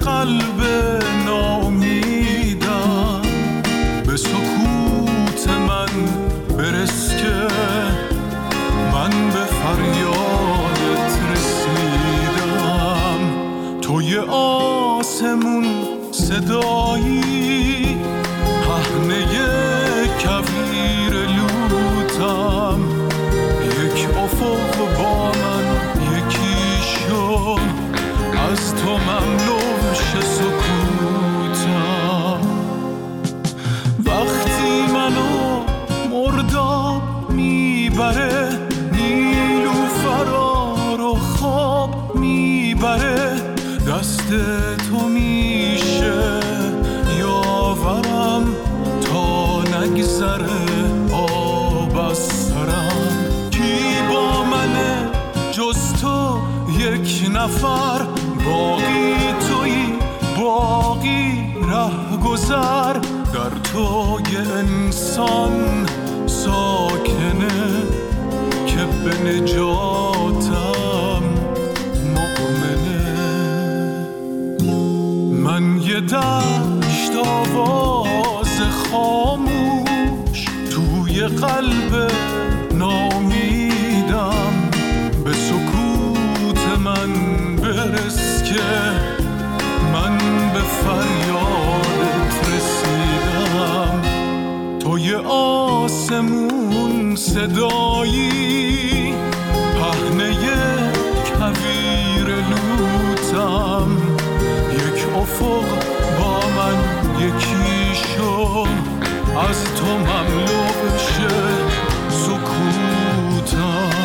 قلب ناامیدم، به سکوت من برس که من به فریادت رسیدم. توی آسمون صدایی، پهنه کویر لوتم، یک افق با من یکی شو، از تو مملو شه سکوتم. وقتی منو مرداب میبره، نیلوفرا رو خواب میبره، دست تو میشه یاورم تا نگذره آب از سرم. کی با منه جز تو یک نفر، باقی تویی باقی ره گذر، در تو یه انسان ساکنه که به نجاتم مؤمنه. من یه دشت آواز خاموش توی قلب ناامیدم، به سکوت من برس که من به فریادت رسیدم. توی آسمون صدایی، پهنه کویر لوتم، یک افق با من یکی شو، از تو مملو شه سکوتم.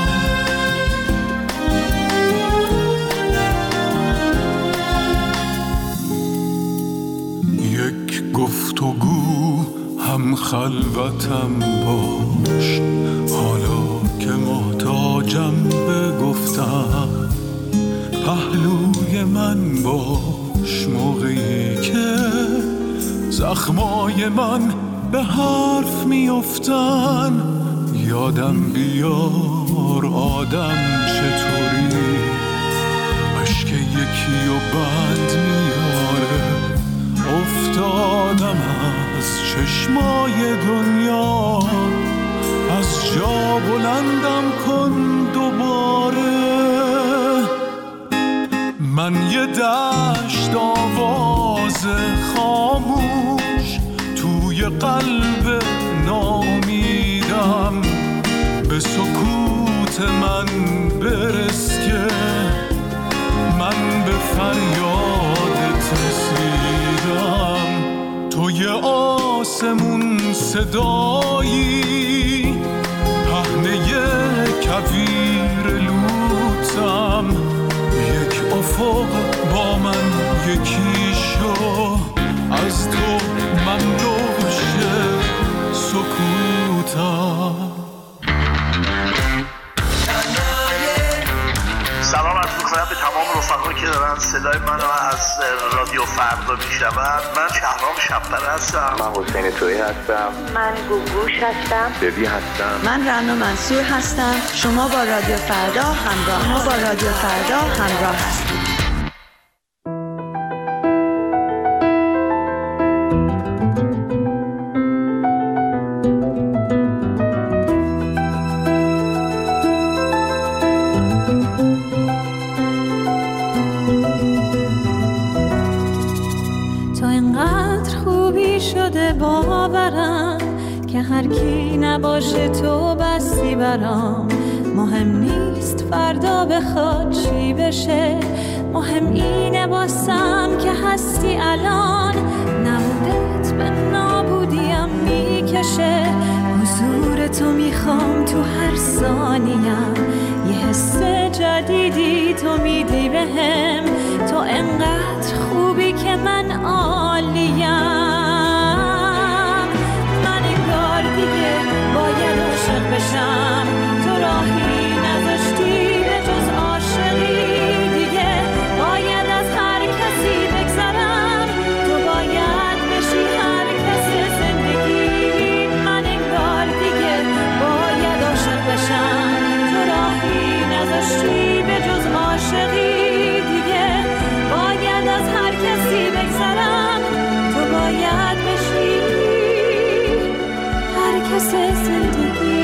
یک گفتگو هم خلوتم باش، حالا که محتاجم به گفتم، پهلوی من باش موقعی که زخمای من به حرف میافتن. یادم بیار آدم چطوری، اشک یکی و بند میاره، افتادم از چشمای دنیا، از جا بلندم کن دوباره. من یه دشت آواز خاموش توی قلب ناامیدم، به سکوت من برس که من به فریادت رسیدم. توی آسمون صدایی، پهنه کویر لوتم، یک افق با من یکی شو، از تو مملو شه سکوتم. سلام عرض می‌کنم به تمام رفقایی که دارن صدای منو از رادیو فردا میشنون. من شهرام شب‌پره هستم. من حسین تویی هستم. من گوگوش هستم. ببی هستم. من رنا منصور هستم. شما با رادیو فردا همراه هستید. باورم که هر کی نباشه تو بستی برام. مهم نیست فردا بخواد چی بشه، مهم اینه باسم که هستی الان. نبودت به نابودیم میکشه، حضور تو میخوام تو هر ثانیم. یه حس جدیدی تو میدی بهم، تو انقدر خوبی که من عالیم. دیگه باید عاشق بشم، تو راهی نذاشتی به جز عاشقی. دیگه باید از هر کسی بگذرم، تو باید بشی هر کس زندگی. من انگار دیگه باید عاشق بشم، تو راهی نذاشتی به جز عاشقی. دیگه باید از هر کسی کس زندگی.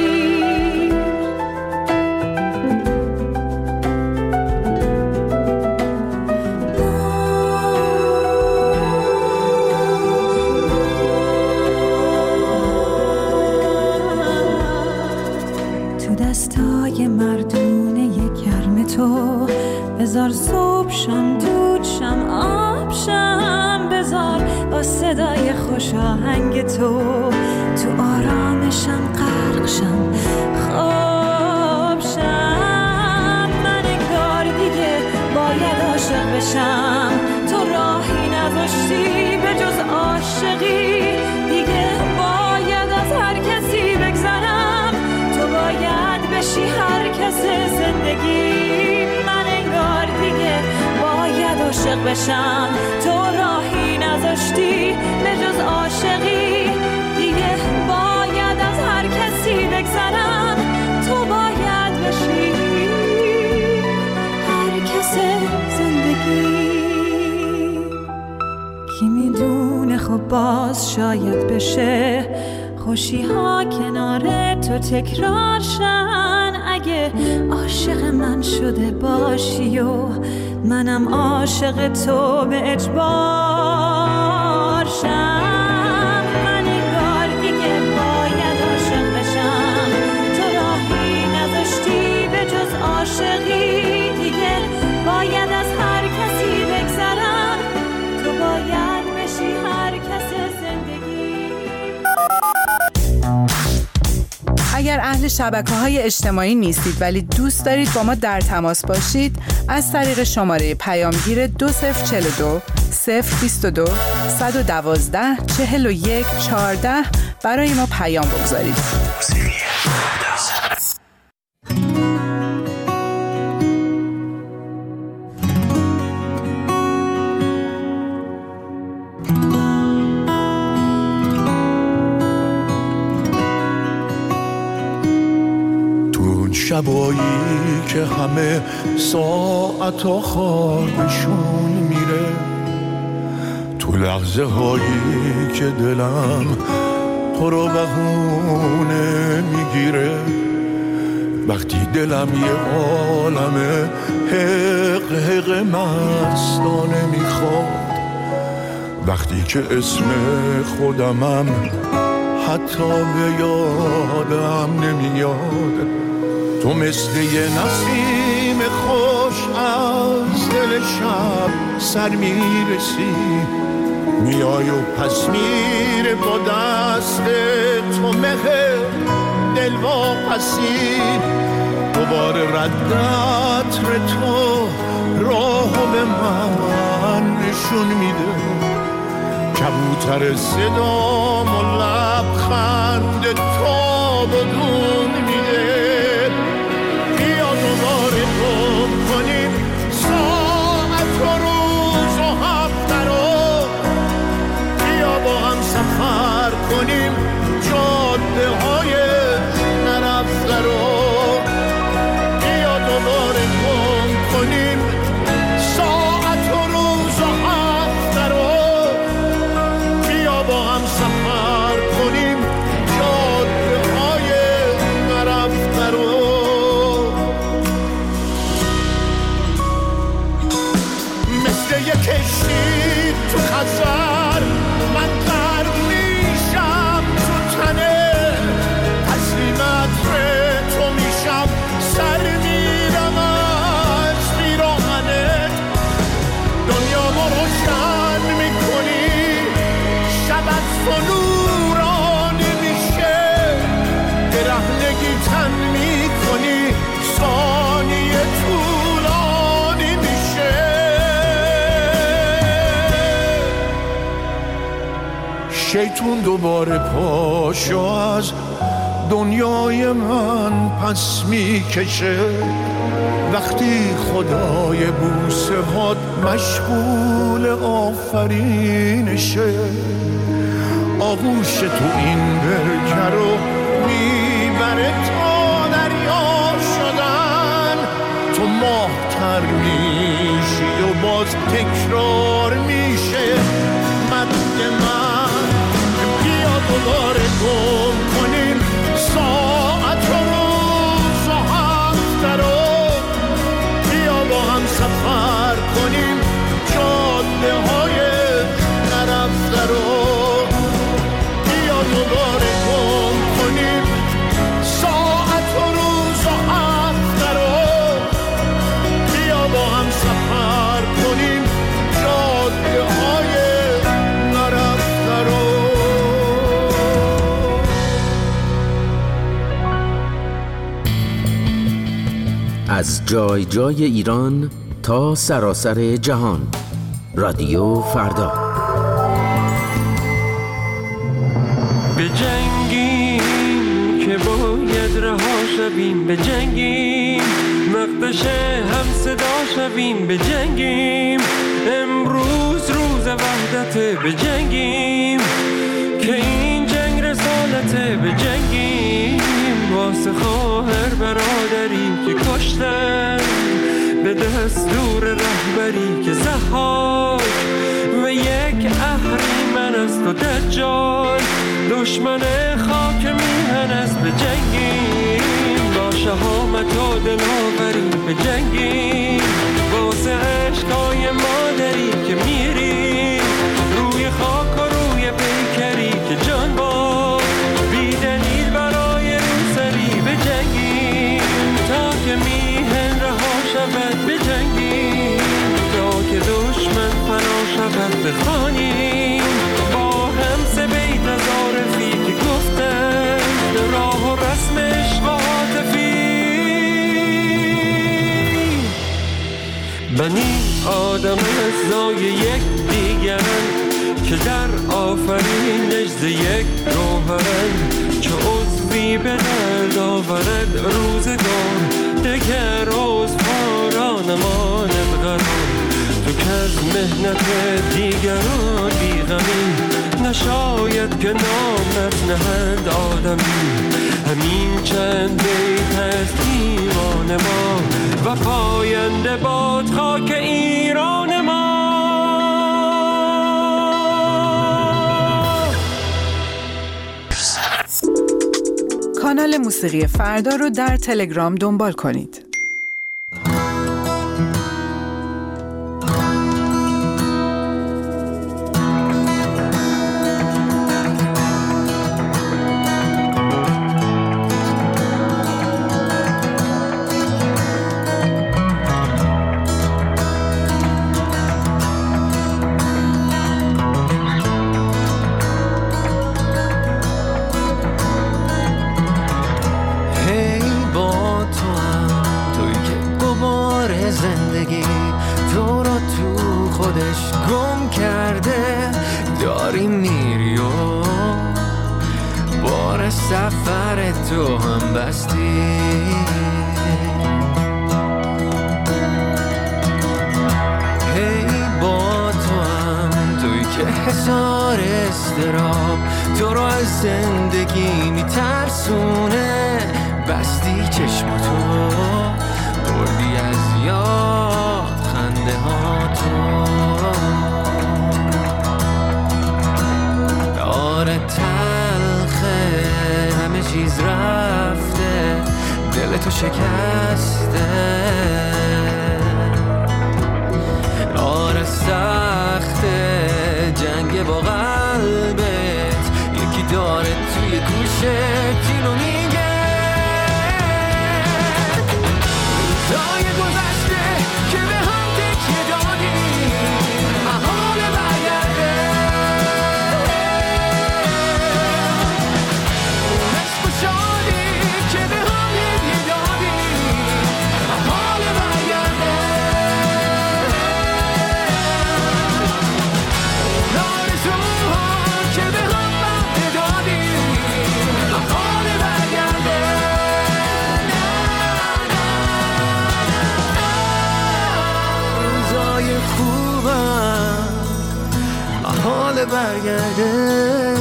تو دستای مردونه گرم تو بذار صبح شم، دود شم، آب شم، بذار با صدای خوش آهنگ تو آرامشم غرق شم، خواب شم. من انگار دیگه باید عاشق بشم، تو راهی نذاشتی به جز عاشقی. دیگه باید از هر کسی بگذرم، تو باید بشی هر کس زندگی. من انگار دیگه باید عاشق بشم، تو راهی نذاشتی به جز عاشقی. دیگه باید از هر کسی بگذرم، تو باید بشی هر کس زندگی. کی میدونه خب باز شاید بشه خوشی ها کنار تو تکرار شن. اگه عاشق من شده باشی و منم عاشق تو به اجبار شم. من انگار دیگه باید عاشق بشم، تو راهی نذاشتی به جز عاشقی. دیگه باید از هر کسی بگذرم، تو باید بشی هر کس زندگی. اگر اهل شبکه‌های اجتماعی نیستید ولی دوست دارید با ما در تماس باشید، از طریق شماره پیامگیر 2042 022 112 41 14 برای ما پیام بگذارید. شبایی که همه ساعت خوابشون میره، تو لحظه هایی که دلم تو رو بهونه میگیره، وقتی دلم یه عالمه حق حق مستانه میخواد، وقتی که اسم خودمم حتی به یادم نمیاد. تو مثل یه نسیم خوش از دل شب سر میرسی، میای و پس میره با دست تو مه دل واپسی. دوباره رد عطر تو راهو به من نشون میده، کبوتر صدام و لبخند تو بدون میده. دوباره گم کنیم ساعت و روز و هفته رو، بیا با هم سفر کنیم جاده های نرفته رو. بیا دوباره گم کنیم ساعت و روز و هفته رو، بیا با هم سفر کنیم جاده های نرفته رو. یه کشتی تو خزر من غرق میشم تو تنه، تسلیمت تو میشم سر میرم از بیراهنت. دنیامو روشن میکنی شب از تو نورانی میشه، برهنگی تن میکنی ثانیه طولانی میشه. شیطون دوباره پاشو از دنیای من پس میکشه، وقتی خدای بوسه هات مشغول آفرینشه. آغوش تو این برکه رو میبره تا دریا شدن، تو ماه‌تر میشی و باز تکرار میشه مد من. بیا دوباره گم کنی از جای جای ایران تا سراسر جهان. رادیو فردا. بجنگیم که باید رها شویم، بجنگیم مقدش هم صدا شویم، بجنگیم امروز روز وحدت، بجنگیم که این جنگ رسالته، بجنگیم واسه خواهر برادری که کشتن به دستور رهبری، که ضحاک و یک اهریمن است و دجال دشمن خاک میهن است، بجنگیم با شهامت و دلاوری، بجنگیم واسه عشقای مادری که میریم روی خاک و روی پیکری، که جان با بی دلیل برای روسری، بجنگیم تا که میهن رها شود، بجنگیم تا که دشمن فنا شود، بخوانیم با هم سه بیت از عارفی که گفتن راه و رسم عشق و عاطفی. بنی آدم اجزای یک دیگرن که در آفرینش ز یک گوهرن، چه عضوی به درد آورد روزگار دگر عضوها نماند قرار، تو که از مهنت دیگران بیغمی نشاید که نامت نهند آدمی، همین چند بیت است ایمان ما و پاینده باد خاک ایران ما. کانال موسیقی فردا رو در تلگرام دنبال کنید. زندگی تو رو تو خودش گم کرده، داری میری و بار سفر تو هم بستی، هی با تو هم توی که حصار استراب تو رو از زندگی میترسونه، بستی چشماتو بردی از یاد خنده ها تو، آره تلخه همه چیز رفته، دل تو شکسته، آره سخته جنگ با قلبت، یکی داره توی گوشت اینو میگه دای گذشته که به هم تکیه دادی، حال برگرده عشق و شادی که به هم هدیه دادی، حال برگرده آرزوها که به هم وعده دادی، حال برگرده خوبم حال برگرده.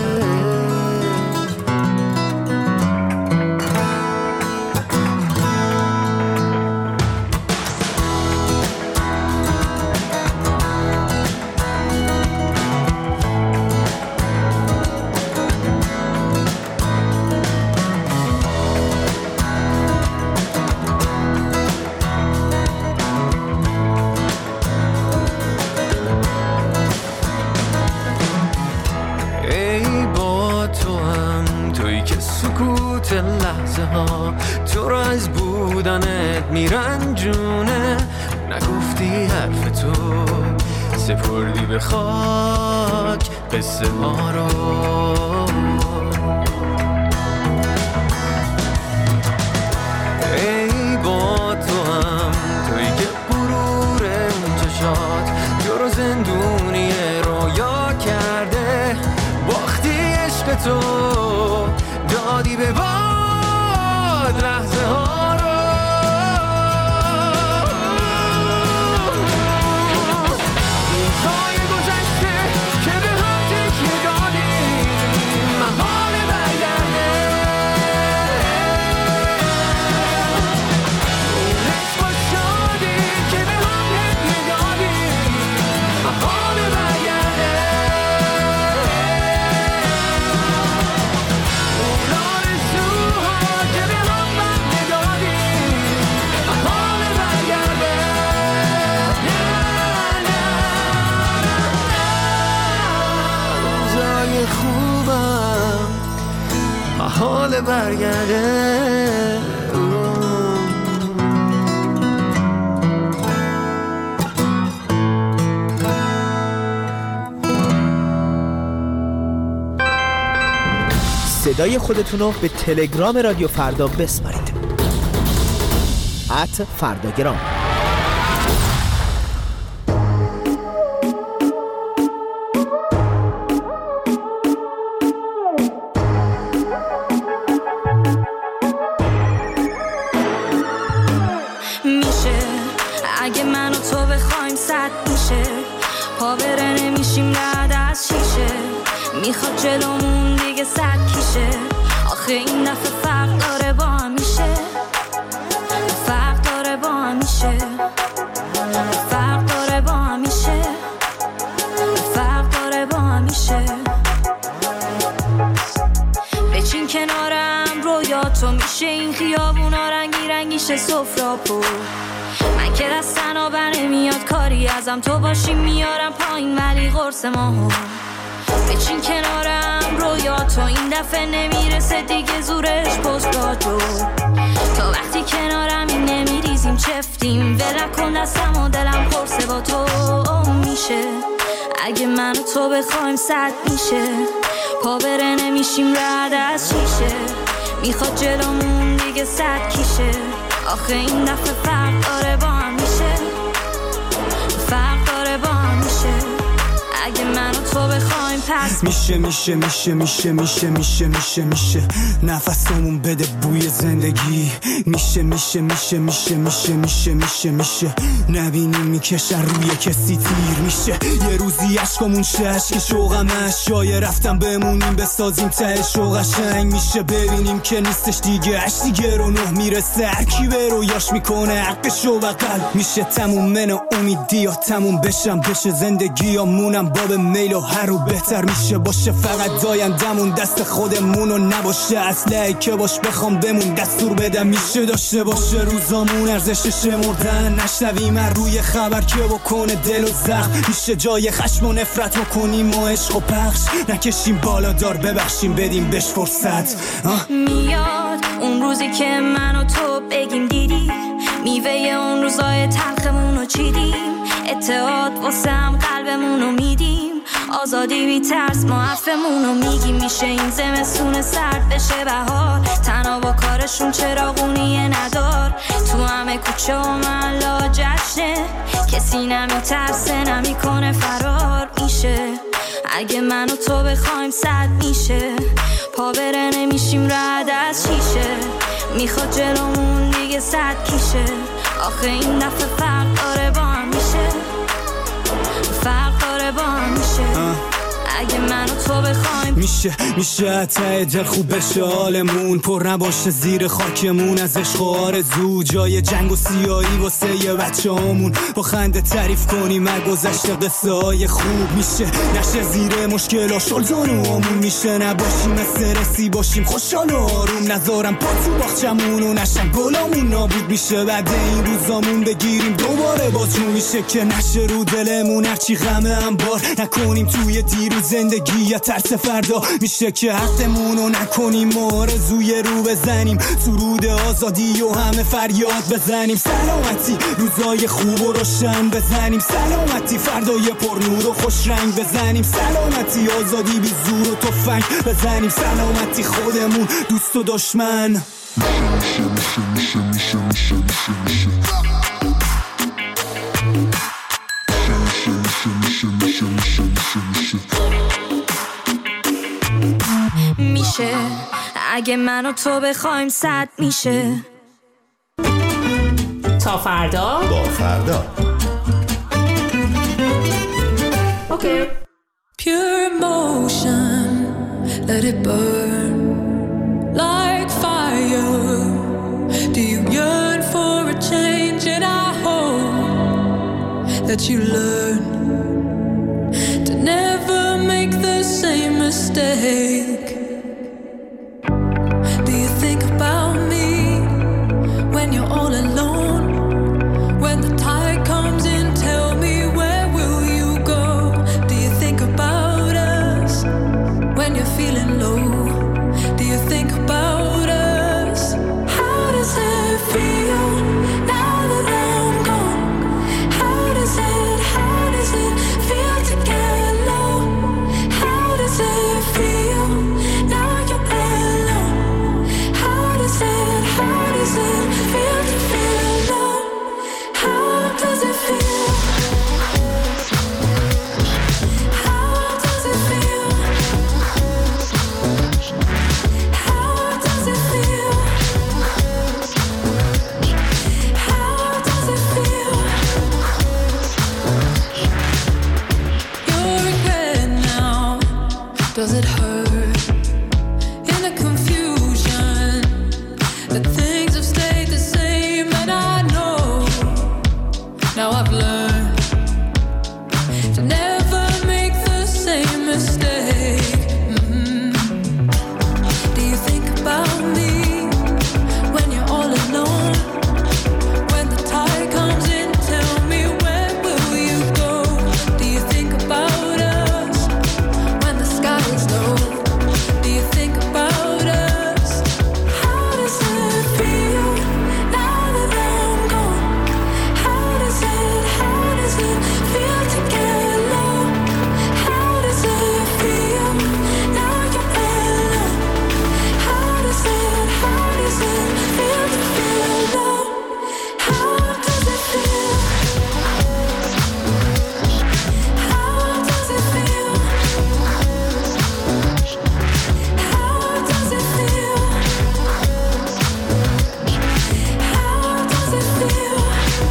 سکوت لحظه ها تو رو از بودنت میرنجونه، نگفتی حرف تو سپردی به خاک قصه ها رو، ای با تو تو دادی به باد لحظه ها رو. روزهای گذشته که به هم تکیه دادیم محال برگرده. اون عشق و شادی که به هم هدیه دادیم محال برگرده. اون آرزوها که به هم بند دادیم محال برگرده. روزای خوبم محال برگرده. صدای خودتون رو به تلگرام رادیو فردا بسپارید. @فرداگرام. میشه اگه من و تو بخوایم صد میشه، پا بره نمیشیم رد از شیشه، میخواد جلومون دیگه صد کیشه. آخه این دفعه فرق داره با همیشه، فرق داره با همیشه، فرق داره با همیشه، فرق داره با همیشه. بچین کنارم رویاتو، میشه این خیابونا رنگی رنگیشه سفراپو. من که دستن آبر نمیاد کاری ازم، تو باشی میارم پایین ولی قرص ماهو. بچین کنارم رویاتو، این دفعه نمیرسه دیگه زورش پستاتو. تا وقتی کنارم این نمیریزیم چفتیم، ول کن دستم و دلم قرصه با تو. میشه اگه من و تو بخوایم صد میشه، پا بره نمیشیم رد از شیشه، میخواد جلومون دیگه صد کیشه. آخه این دفعه فرق داره با همیشه، فرق داره با همیشه. اگه من و تو بخوایم پس میشه نفسمون بده بوی زندگی. میشه نبینیم میکشن روی کسی تیر. میشه یه روزی عشقمون که شوقمش جای رفتم بمونیم بسازیم ته شوق قشنگ. میشه ببینیم که نیستش دیگه عشق دیگه رو نه میرسه، هر کی به رویاش میکنه حقشو بغل. میشه تموم من و امیدی یا تموم بشه زندگی یا مونم باب میل و هر رو بهتر میشه باشه. فقط دایندمون دست خودمون و نباشه اسلحه‌ای که باش بخوام بمون دستور بدم. میشه داشته باشه روزامون ارزشش مردن، نشنویم هر روی خبر که بکنه دل و زخم. میشه جای خشم و نفرت بکنیم و عشق و پخش نکشیم بالا دار ببخشیم بدیم بهش فرصت. میاد اون روزی که من و تو بگیم دیدی، میوه اون روزای تلخمون رو چیدیم، اتحاد واسه هم قلبمون رو میدیم، آزادی بی ترس ما حرفمون رو میگیم. میشه این زمستون سرد بشه بهار، تنها با کارشون چراغونیه ندار، تو همه کوچه و محلا جشنه، کسی نمیترسه نمیکنه فرار. میشه اگه من و تو بخوایم صد میشه، پا بره نمیشیم رد از شیشه، میخواد جلومون دیگه صد کیشه. آخه این دفعه فرق داره با همیشه، فرق داره با همیشه. اگه من و تو بخوایم میشه ته دل خوب بشه حالمون، پر نباشه زیر خاکمون از عشق و آرزو، جای جنگ و سیاهی واسه یه بچه همون، با خنده تعریف کنیم از گذشته قصه های خوب. میشه نشه زیر مشکل شلزانوامون، میشه نباشیم استرسی باشیم خوشحال و آروم، نذارم پا تو باغچمون و نشن گلامون نابود. میشه بعد این روزامون بگیریم دوباره بازجون، میشه که نشه رو دلمون هرچی غمه هم بار نکنیم توی دیروز زندگی یا ترس فردا. میشه که حقمون رو نکنیم و آرزوی رو بزنیم، سرود آزادی و همه فریاد بزنیم. سلامتی روزای خوب و روشن بزنیم، سلامتی فردای پر نور و خوش رنگ بزنیم، سلامتی آزادی بی زور و تفنگ بزنیم، سلامتی خودمون دوست و دشمن. میشه اگه من و تو بخوایم 100 میشه. تا فردا با فردا. اوکی. Pure emotion, let it burn like fire. Do you yearn for a change? And I hope that you learn to never make the same mistake. Do you think about me when you're all alone? When the tide comes in, tell me, where will you go? Do you think about us when you're feeling low? Do you think about us? How does it feel now that I'm gone? How does it feel to get low? How does it feel now you're alone? How does it feel to feel low? How does it feel? How does it feel? How does it feel? How does it feel? Your regret now, does it hurt? In the confusion, that things have stayed the same, and I know now I've learned to never make the same mistake. Do you think about me when you're all alone? When the tide comes in, tell me, where will you go? Do you think about us when the sky is low? Do you think about us? How does it feel now that I'm gone? How does it feel to get low? How does it feel now you're alone? How does it feel to feel low? How does it feel? How does it feel? How does it feel? How does it feel?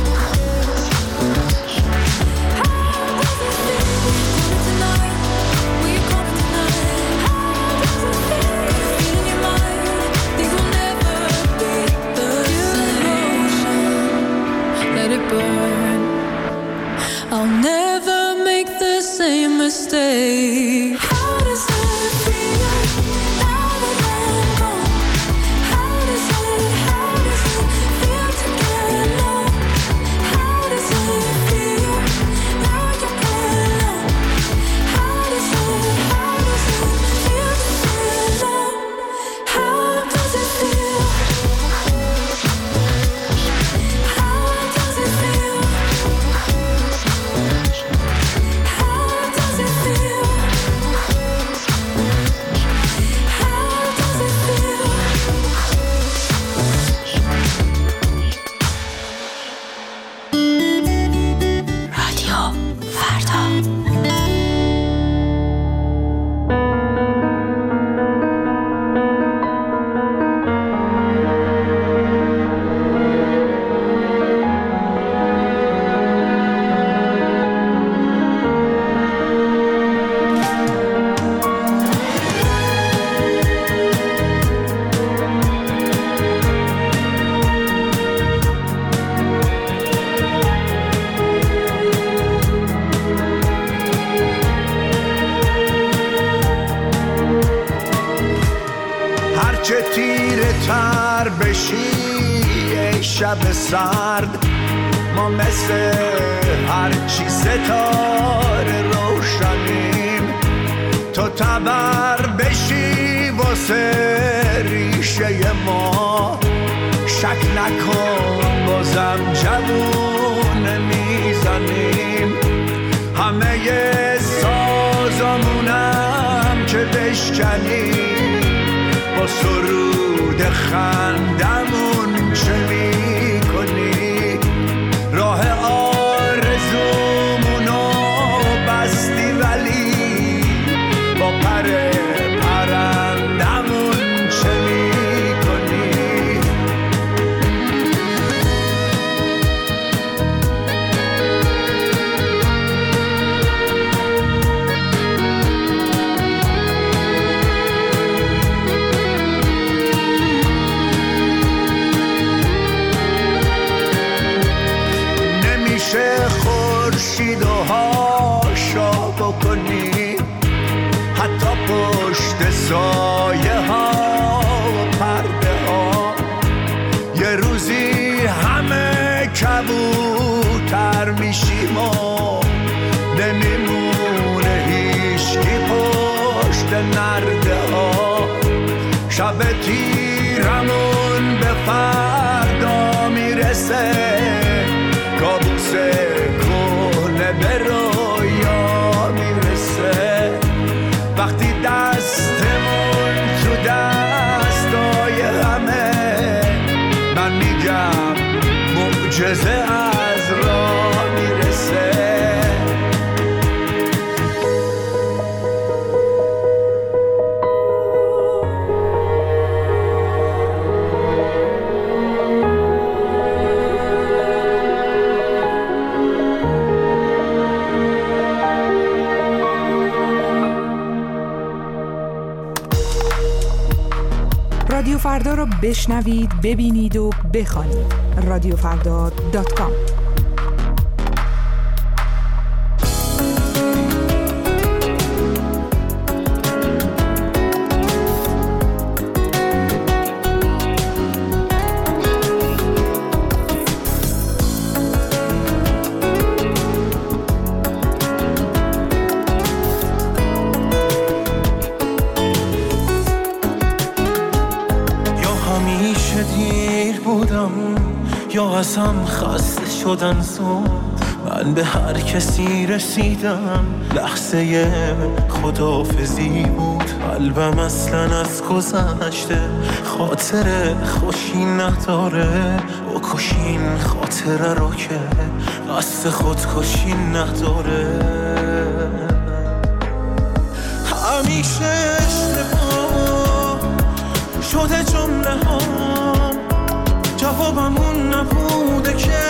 Tonight, will you call me tonight? How does it feel? Feel in your mind, things will never be the same. Let it burn. I'll never make the same mistake. How does it feel now that I'm gone? How does it feel to get low? How does it feel now you're alone? How does it feel to feel low? How does it feel? How does it feel? How does it feel? هرچه تیره تر بشی ای شب سرد، ما مثل هرچی ستاره روشنیم. تو تبر بشی واسه ریشه ما، شک نکن بازم جوون میزنیم. همه سازمونم که بشکنیم، با سرود خندمون چه میکنی؟ راه آرزومونو بستی ولی با پر پرنده شب تیرمون به فردا میرسه، کابوس کهنه به رویا میرسه. وقتی دستمون تو دستای همه، من میگم معجزه از راه میرسه. رادیو فردا رو بشنوید، ببینید و بخوانید. رادیوفردا.com. یا ازم خسته شدن زود، من به هر کسی رسیدم لحظه خداحافظی بود. قلبم اصلا از گذشته خاطر خوشی نداره، بکشین خاطره رو که قصد خودکشی نداره. همیشه اشتباه شده جمله ها، جوابمون نبوده که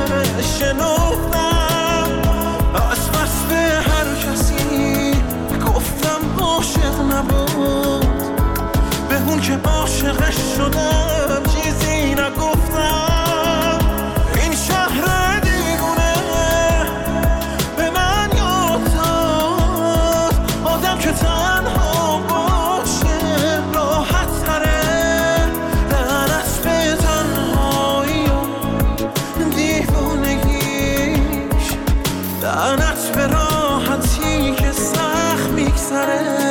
شنفتم از بس به هر کسی گفتم عاشق نبود، به اون که عاشقش شدم چیزی نگفتم. این شهر دیوونه به من یاد داد، آدم که تنها باشه راحت تره. لعنت به راحتی که سخت میگذره.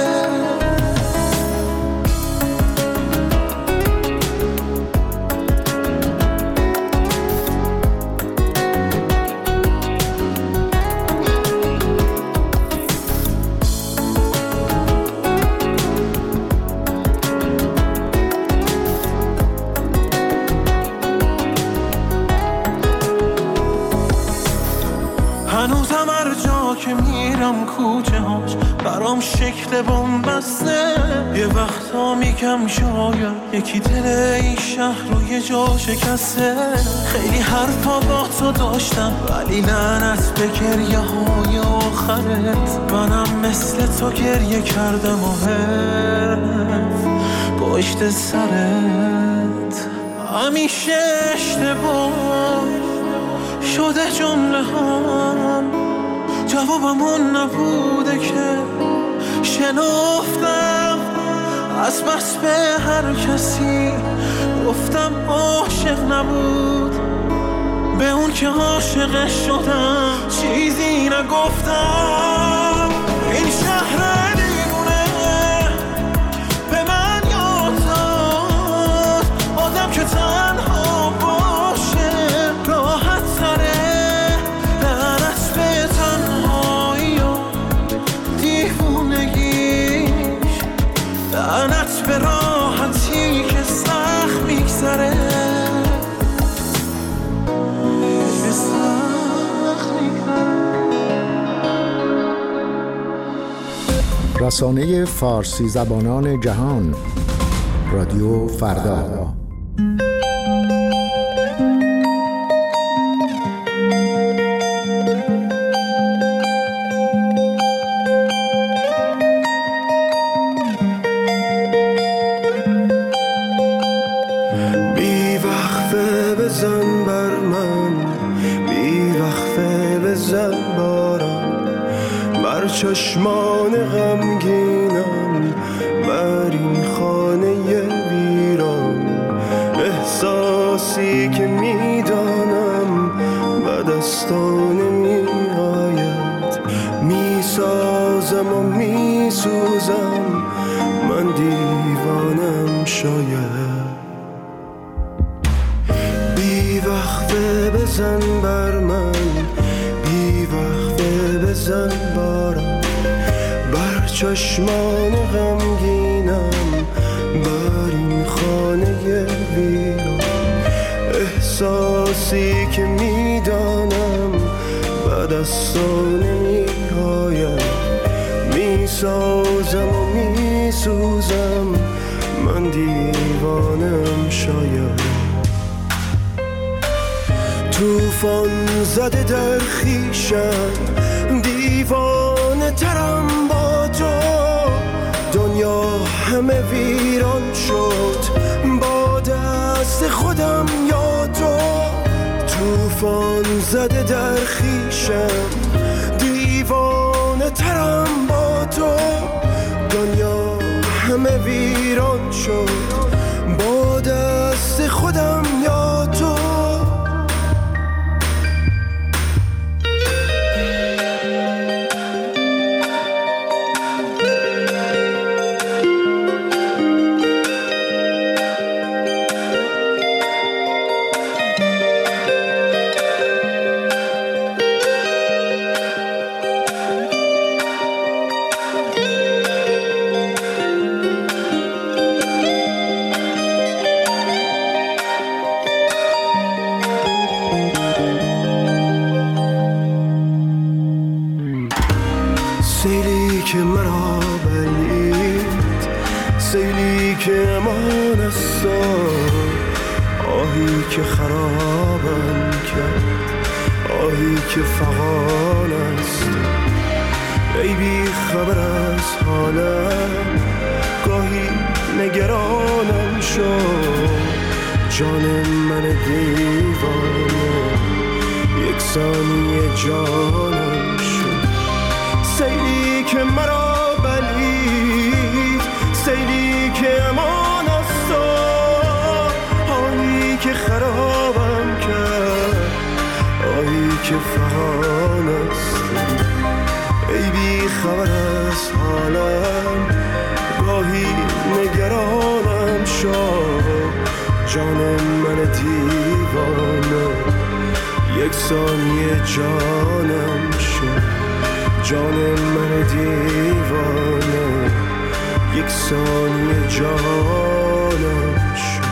هنوزم هر جا که میرم کوچه هاش برام شکل بن‌بسته. یه وقتا میگم شاید یکی دل این شهر رو یه جا شکسته. خیلی حرفا با تو داشتم ولی لعنت به گریه های آخرت. منم مثل تو گریه کردم و حرف پشت سرت. همیشه اشتباه شده جمله هم، جوابمون نبوده که شنفتم از بس به هر کسی گفتم عاشق نبود، به اون که عاشقش شدم چیزی نگفتم. این شهر دیوونه به من یاد داد، آدم که تنها باشه راحت تره. لعنت به تنهایی و دیوونگیش، لعنت به راحتی که سخت میگذره. رسانه فارسی زبانان جهان، رادیو فردا. بی‌وقفه بزن بر من، بی‌وقفه بزن بارم، بر چشمان غمگینم، بر این خانه ویران. احساسی که میدانم به دستان میآید، میسازم و میسوزم، من دیوانم شاید بی وقفه بزن بر من، بی وقفه بزن بارم بر چشمان غمگینم، بر این خانه ویران. احساسی که میدانم بعد از تو نمی‌آید، میسازم و میسوزم، من دیوانم شاید. توفان زده در خویشم، دیوانه ترم با تو، دنیا همه ویران شد با دست خودم یا تو. توفان زده در خویشم، دیوانه ترم با تو، دنیا همه ویران شد با دست خودم یا تو. سیلی که مرا بلید، سیلی که امان است، آهی که خرابم کرد، آهی که فغان است. ای بی خبر از حالم، گاهی نگرانم شد، جان من دیوانه یک ثانیه جانم شد. سیلی که مرا بلید، سیلی که امان است، آهی که خرابم کرد، آهی که فغان است. ای بی خبر از حالم، گاهی نگرانم شد، جان من دیوانه یک ثانیه جانم شد، جان من دیوانه یک ثانیه جانم شد.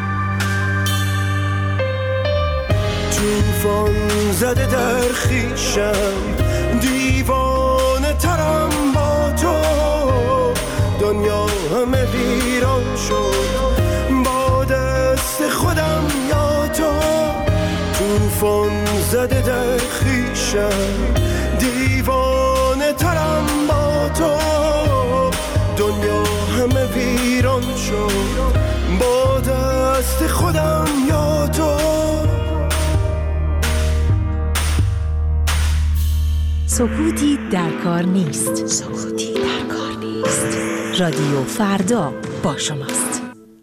توفان زده در خویشم، دیوانه ترم با تو، دنیا همه ویران شد با دست خودم یا تو. توفان زده در خویشم، دیوانه ترم با تو، دنیا همه ویران شد با دست خودم یا تو. سکوتی در کار نیست، سکوتی در کار نیست. رادیو فردا با شماست.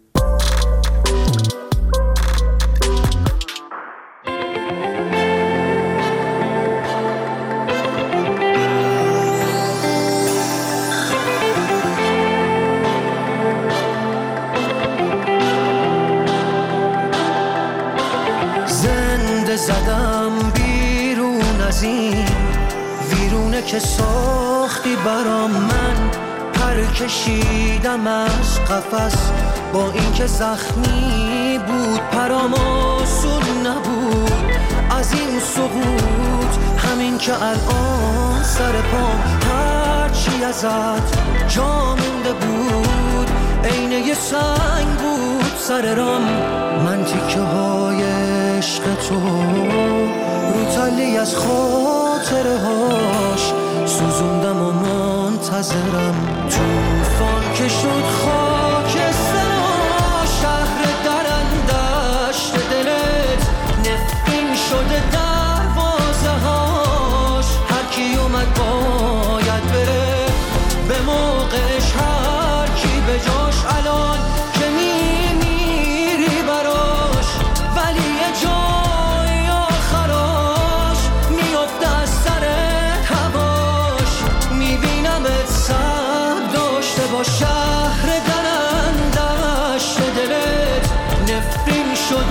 زدم بیرون از این ویرونه که ساختی برام، من پر کشیدم از قفس با اینکه زخمی بود، پرام آسون نبود از این سقوط، همین که الان سر پام هرچی ازت جا مونده بود، عین یه سنگ بود سر رام. من تیکه های عشق تو رو تلی از خاطره هاش سوزوندم و منتظرم. توفان که شد خاکستر شهر درندشت دلت، نفرین شده دروازه هاش، هر کی اومد باید بره به موقعش، هر کی به جاش الان که میمیری براش، ولی یه جای آخراش میفته از سرت هواش. میبینمت سب داشته با شهر درندشت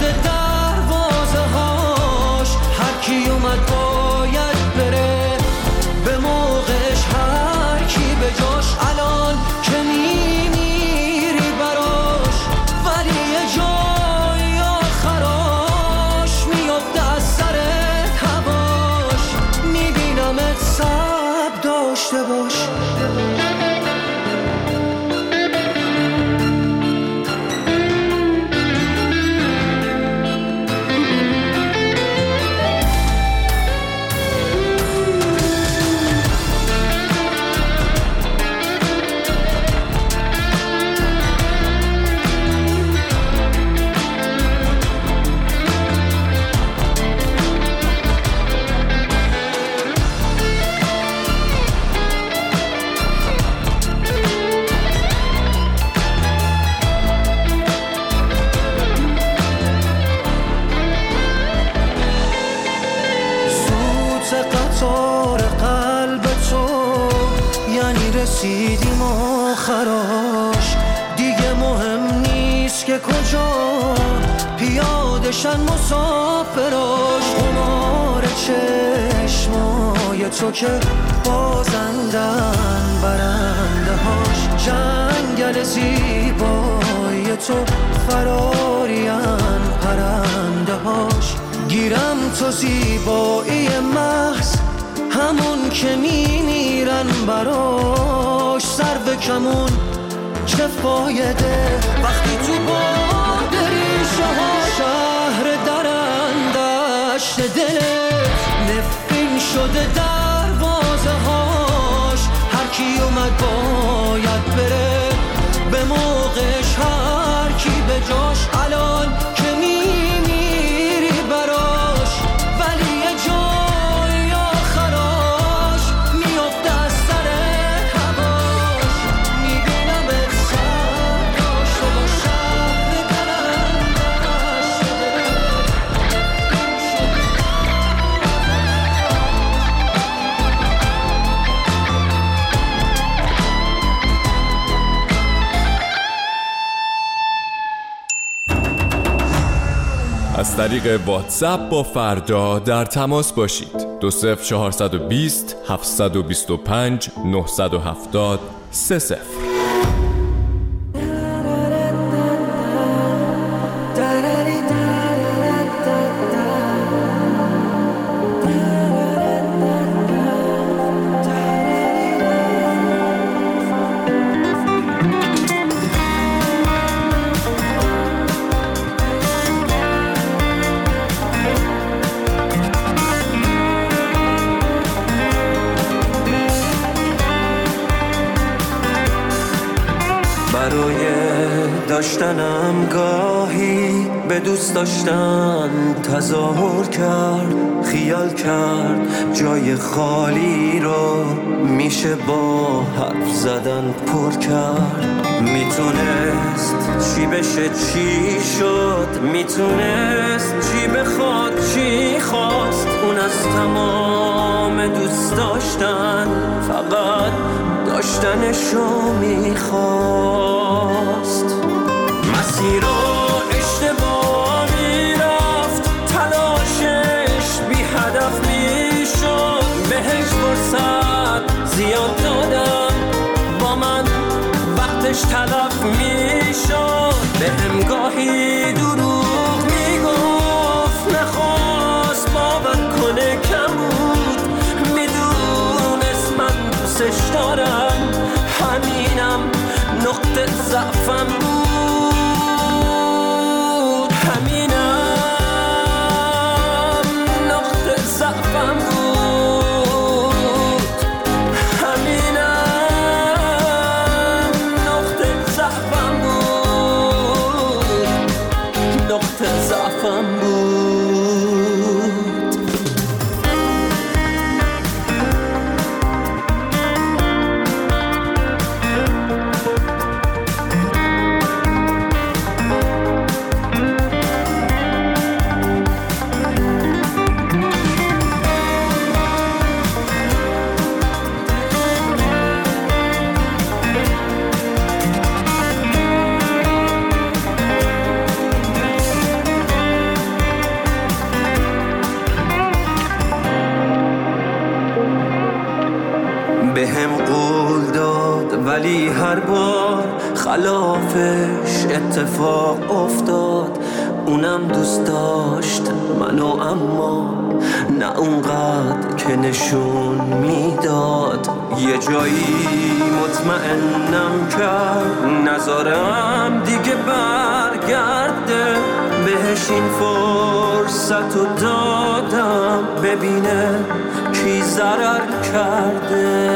شده دروازه هاش، هر کی اومد باید بره به موقعش، هر کی به جاش. الان که میمیری براش، ولی یه جای آخراش میفته از سر هواش. میبینمت صبر داشته باش. رسیدیم آخراش، دیگه مهم نیست که کجا پیادشن مسافراش. قمار چشمای تو که بازندن برنده هاش، جنگل زیبای تو فرارین پرنده هاش. گیرم تو زیبایی محض، همون که میمیرن براش. سر به کمون چه فایده وقتی تو باد ریشه ها، شهر درندشت دلت نفرین شده دروازه هاش. هر کی اومد باید بره به موقعش، هر کی به جاش. الان که میمیری براش، ولی یه جای آخراش میفته از سر هواش. میبینم سر داشته با شهر درندش از طریق واتساپ با فردا در تماس باشید. 20420 725 970 30. داشتنم گاهی به دوست داشتن تظاهر کرد، خیال کرد جای خالی رو میشه با حرف زدن پر کرد. میتونست چی بشه چی شد، میتونست چی بخواد چی خواست. اون از تمام دوست داشتن فقط داشتنشو میخواست. مسیر رو اشتباه میرفت، تلاشش بی هدف میشد. بهش فرصت زیاد دادم، با من وقتش تلف میشد. بهم گاهی دروغ میگفت، نخواست باور کنه کم بود. میدونست من دوستش دارم، همینم نقطه ضعفم بود. اتفاق افتاد، اونم دوست داشت منو، اما نه اونقدر که نشون میداد. یه جایی مطمئنم کرد نذارم دیگه برگرده، بهش این فرصت رو دادم ببینه کی ضرر کرده.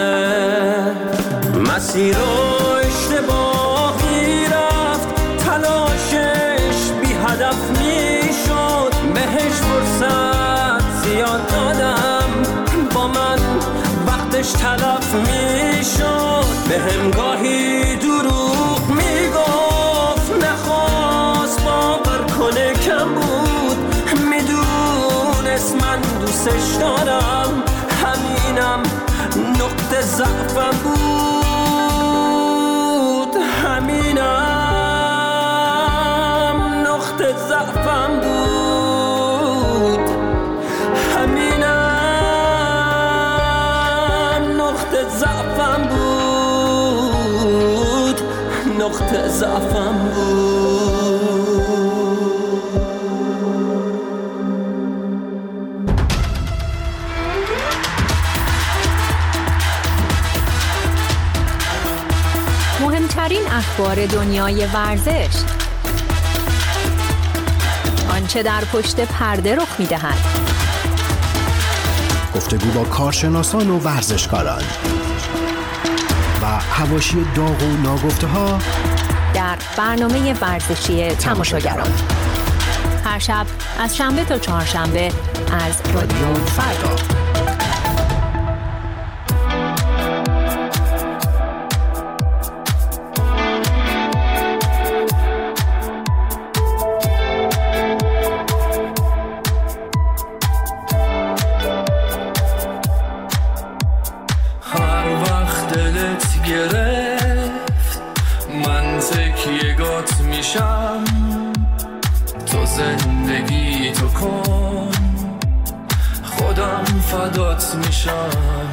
مسیر رو اشتباهی رفت، تلاشش بی هدف میشد، بهش فرصت زیاد دادم، با من وقتش تلف میشد. به همگاهی دروغ میگفت، نخواست باور کنه کم بود، میدونست من دوستش دارم، همینم نقطه ضعفم بود، همینم نقطه ضعفم بود، همینم نقطه ضعفم بود، نقطه ضعفم بود. مهمترین اخبار دنیای ورزش، آنچه در پشت پرده رخ می‌دهد، گفتگو با کارشناسان و ورزشکاران و حواشی داغ و ناگفته‌ها در برنامه ورزشی تماشاگران، هر شب از شنبه تا چهارشنبه از رادیو فردا. گرفت من تکیه‌گات میشم، تو زندگی تو کن، خودم فدات میشم.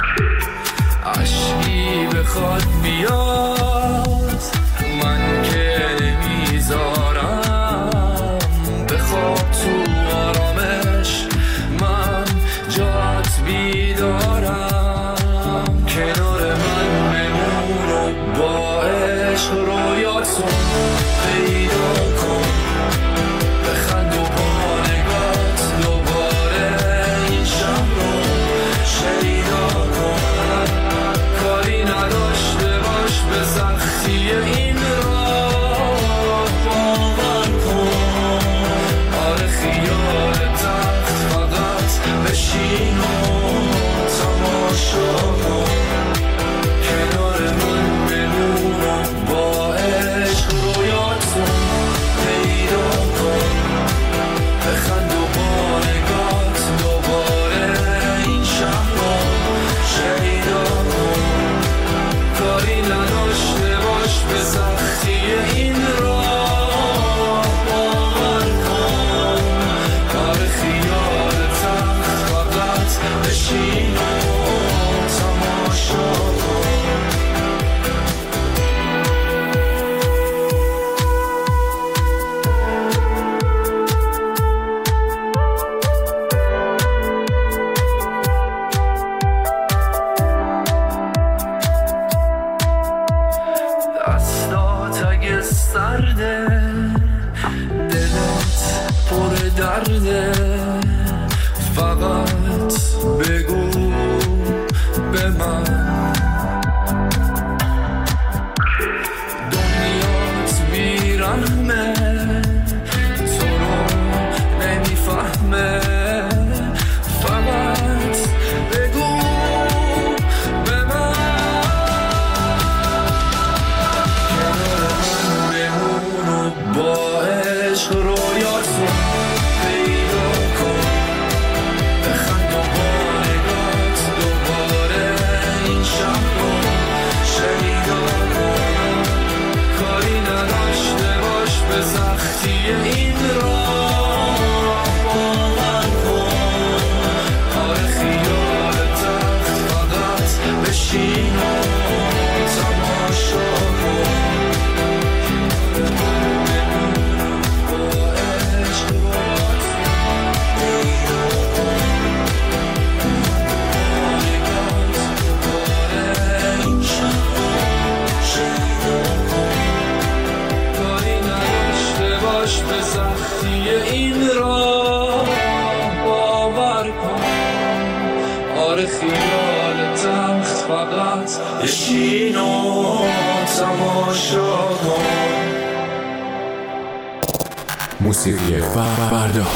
عشقی بخواد بیاد من که نمیذارم، بخواب تو آرامش من جات بیدارم، کنار من بمون و با عشق رویاتون پیدا کن، بخند و با نگات دوباره این شب رو شیدا کن، کاری نداشته باش به سختی این راه باور کن، آره خیال تخت فقط بشین و تماشا کن، کنار من بمون و با عشق رویاتون پیدا کن، بخند و با نگات دوباره این شب رو شیدا کن، کاری نداشته باش به سختی این راه باور کن، آره خیال تخت فقط بشین و تماشا کن. دستات اگه سرده، دلت پر درده، فقط بگو به من، دنیات بیرحمه تو رو نمیفهمه، فقط بگو به من، کنار من بمون و با عشق رویاتون پیدا کن، بخند و با نگات دوباره این شب رو شیدا کن، کاری نداشته باش به به سختی این راه باور کن. آره خیال تخت فقط بشین و تماشا کن. موسیقی فردا.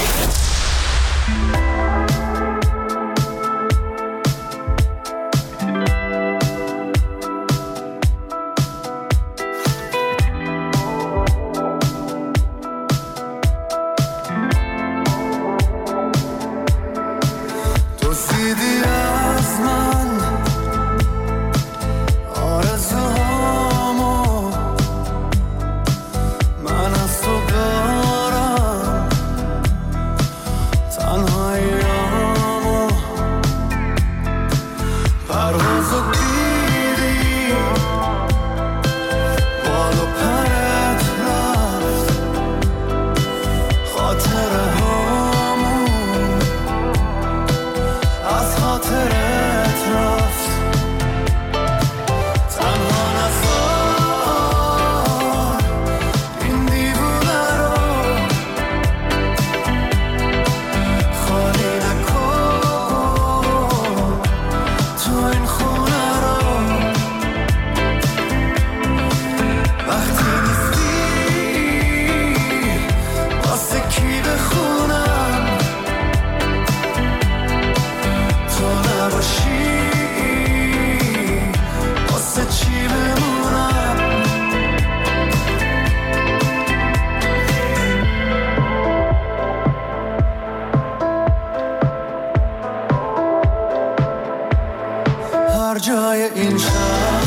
جای این شهر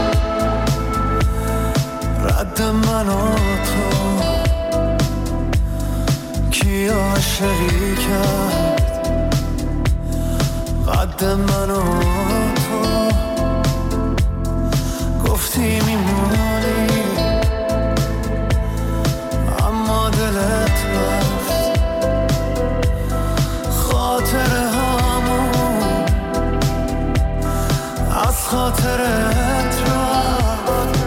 رد من و تو کی عاشقی کرد قد من و تو گفتی میمونی اما دلت رفت خاطر از خاطرت رفت.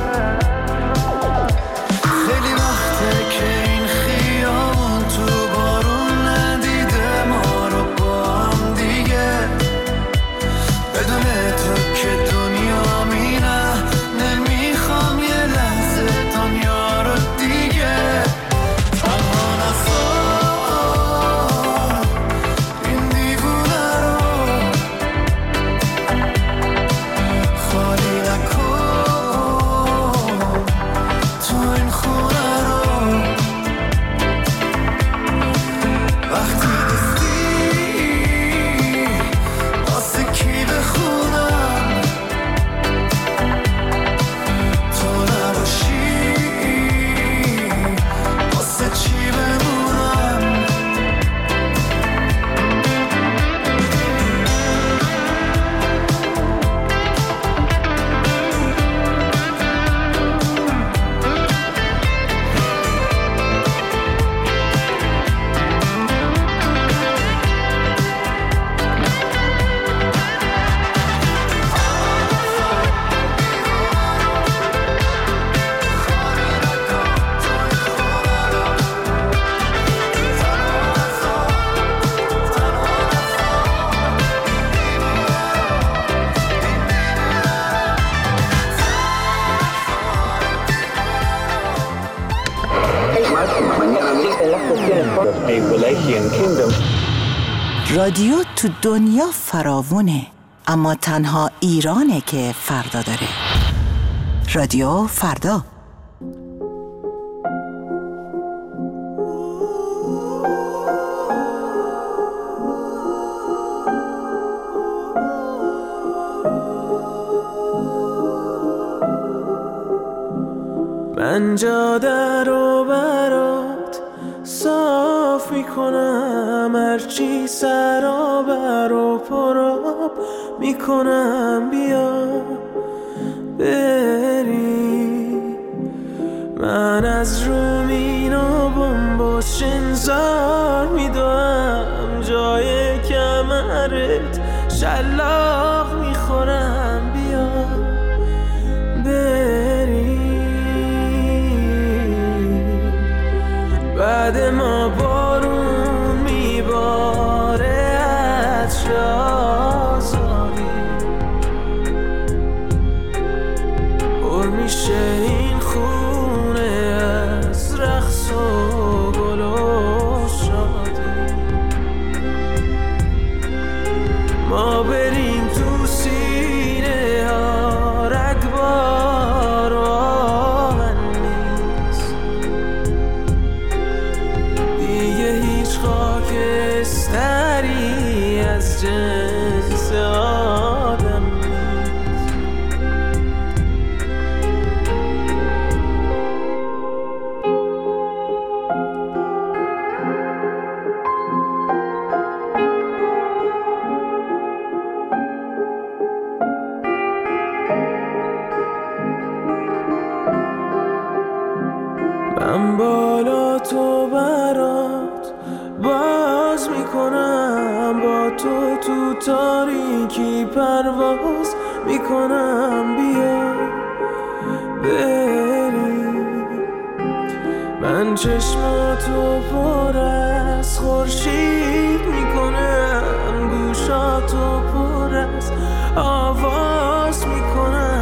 خیلی وقته که این خیابون تو بارون ندیده ما رو با هم دیگه. بدون تو که دنیا مینه نمیخوام یه لحظه دنیا رو دیگه. تنها نذار این دیوونه رو رادیو تو دنیا فراوونه، اما تنها ایرانه که فردا داره. رادیو فردا. من جاده رو برات صاف میکنم، هرچی سرابر و پراب میکنم، بیا بری. من از رومین و بمباش انذار میدوام، جای کمرت شلاق میخورم، بیا بری. بعد ما بارون میباره از شازاری پر میشه این خونه از رقص و گل و شادی ما بریم تو سینه ها رگبار آهن نیست دیگه هیچ خاکستری از جنس آدم نیست من بالا تو برات باز میکنم با تو تو تاریکی پرواز میکنم بیا بریم من چشماتو پر از خورشید میکنم گوشاتو پر از آواز میکنم